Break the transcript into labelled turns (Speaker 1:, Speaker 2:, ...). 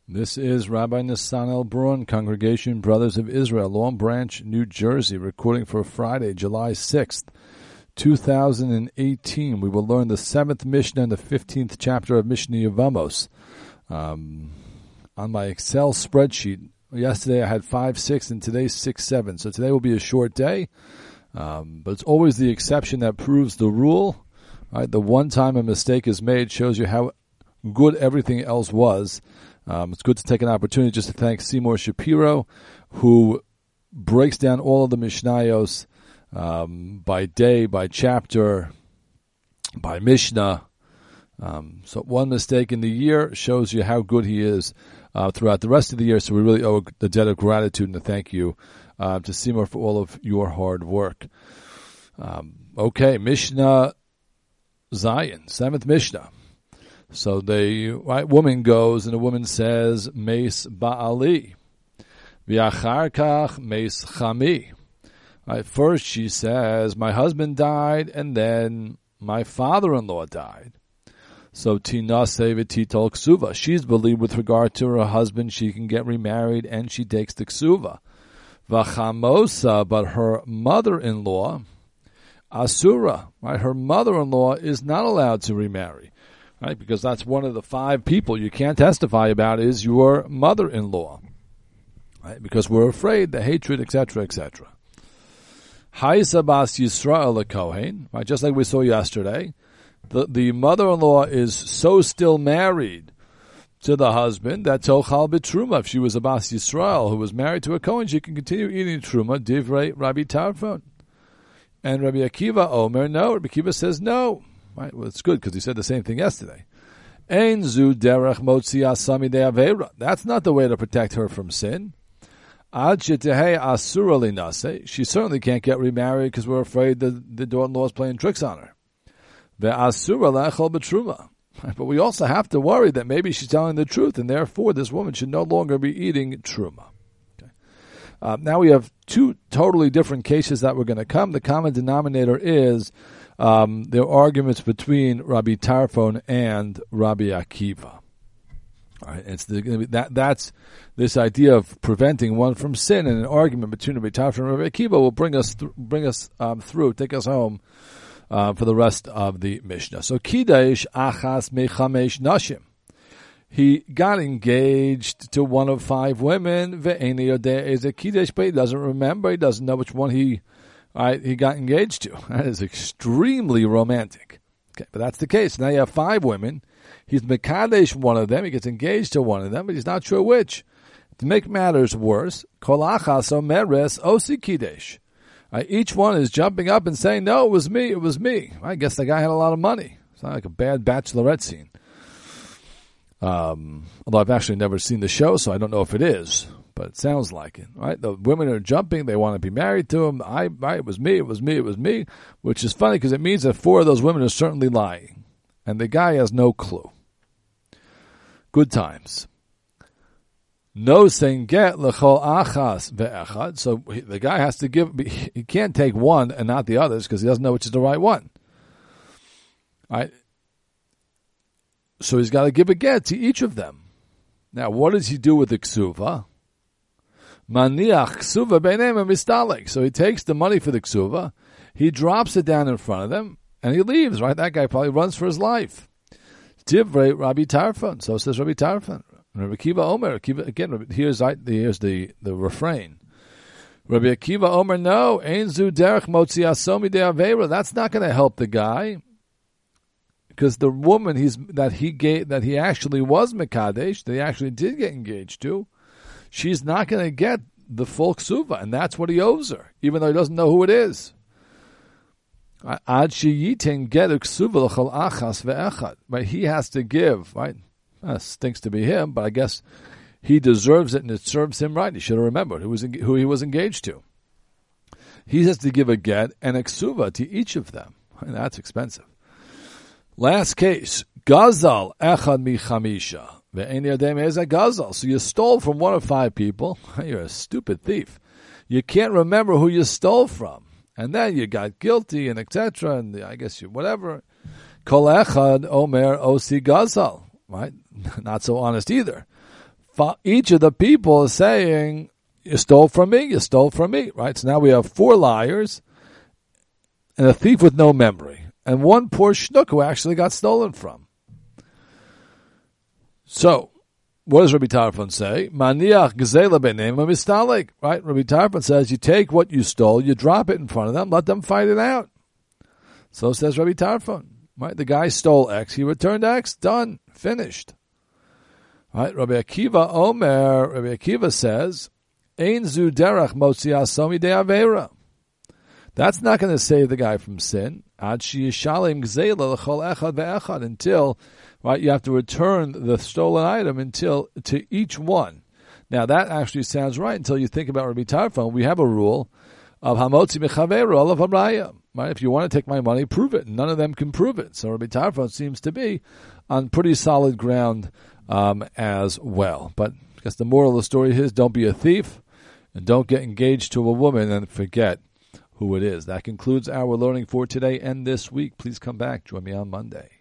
Speaker 1: This is Rabbi Nisanel Brun, Congregation Brothers of Israel, Long Branch, New Jersey, recording for Friday, July 6th, 2018. We will learn the 7th Mishnah and the 15th chapter of Mishnah Yevamos. On my Excel spreadsheet, yesterday I had 5-6 and today's 6-7. So today will be a short day, but it's always the exception that proves the rule. Right? The one time a mistake is made shows you how good everything else was. It's good to take an opportunity just to thank Seymour Shapiro, who breaks down all of the Mishnayos by day, by chapter, by Mishnah. So one mistake in the year shows you how good he is throughout the rest of the year. So we really owe the debt of gratitude and a thank you to Seymour for all of your hard work. Okay, Mishnah Zion, 7th Mishnah. So the woman goes and the woman says, Meis Ba'ali, V'achar kach Meis Chami. First she says, my husband died and then my father-in-law died. So Tinaseh v'titol ksuva. She's believed with regard to her husband she can get remarried and she takes the ksuva. V'chamosa, but her mother-in-law, Asura, her mother-in-law is not allowed to remarry. Right, because that's one of the 5 people you can't testify about is your mother-in-law. Right, because we're afraid, the hatred, etc., etc. Haisa bas Yisrael Kohen, right, just like we saw yesterday, the mother-in-law is so still married to the husband that tochal b'truma. If she was a bas Yisrael who was married to a Kohen, she can continue eating truma. Divrei Rabbi Tarfon. And Rabbi Akiva Omer, no. Rabbi Akiva says no. Right, well, it's good because he said the same thing yesterday. Ein zu derech motzi asami de avera. That's not the way to protect her from sin. Ad shetehei asura linase. She certainly can't get remarried because we're afraid the daughter-in-law is playing tricks on her. Ve'asura lechol b'truma. But we also have to worry that maybe she's telling the truth, and therefore this woman should no longer be eating truma. Okay. Now we have 2 totally different cases that we're going to come. The common denominator is there are arguments between Rabbi Tarfon and Rabbi Akiva. All right, it's that's this idea of preventing one from sin, and an argument between Rabbi Tarfon and Rabbi Akiva will bring us through, take us home for the rest of the Mishnah. So Kidesh achas mechamesh nashim. He got engaged to one of 5 women. Ve'eni yodeh is a Kidesh, but he doesn't remember. He doesn't know which one he got engaged to. That is extremely romantic. Okay, but that's the case. Now you have 5 women. He's Mekadesh one of them. He gets engaged to one of them, but he's not sure which. To make matters worse, Kol achas omeres osi kidesh. Each one is jumping up and saying, no, it was me. I guess the guy had a lot of money. It's not like a bad bachelorette scene. Although I've actually never seen the show, so I don't know if it is. But it sounds like it, right? The women are jumping. They want to be married to him. It was me, which is funny because it means that 4 of those women are certainly lying. And the guy has no clue. Good times. No saying get lechol achas ve'echad. So the guy has to give, he can't take one and not the others because he doesn't know which is the right one. Right? So he's got to give a get to each of them. Now, what does he do with the ksuva? Maniach ksuva beineim mistalek. So he takes the money for the ksuva, he drops it down in front of them, and he leaves, right? That guy probably runs for his life. Divrei Rabbi Tarfon. So says Rabbi Tarfon. Rabbi Akiva Omer. Again, here's the refrain. Rabbi Akiva Omer, no. Ein zu derech motzi asomi de avera. That's not going to help the guy. Because the woman that he actually was Mekadesh, that he actually did get engaged to, she's not going to get the full ksuva, and that's what he owes her, even though he doesn't know who it is. Ad sheyitin get ksuva l'chol achas ve'echad. Right, he has to give. Right, stinks to be him, but I guess he deserves it, and it serves him right. He should have remembered who he was engaged to. He has to give a get and a ksuva to each of them, and that's expensive. Last case, Gazal echad mi chamisha. Ve'eni yodem ez a Gazal. So you stole from one of 5 people. You're a stupid thief. You can't remember who you stole from. And then you got guilty and etc. And I guess you, whatever. Kol echad omer osi Gazal. Right? Not so honest either. each of the people is saying, you stole from me, right? So now we have 4 liars and a thief with no memory, and one poor schnook who actually got stolen from. So, what does Rabbi Tarfon say? Maniach gzela b'neim mistalek, right? Rabbi Tarfon says, you take what you stole, you drop it in front of them, let them fight it out. So says Rabbi Tarfon, right? The guy stole X, he returned X, done, finished. Right? Rabbi Akiva says, Ein zu derech motziah somi de avera. That's not going to save the guy from sin. Ad sheyishalem gzela l'chol echad ve'echad, until, right, you have to return the stolen item to each one. Now that actually sounds right until you think about Rabbi Tarfon. We have a rule of hamotzi mechaveru olav hamraya. Right? If you want to take my money, prove it. None of them can prove it. So Rabbi Tarfon seems to be on pretty solid ground as well. But I guess the moral of the story is, don't be a thief and don't get engaged to a woman and forget who it is. That concludes our learning for today and this week. Please come back. Join me on Monday.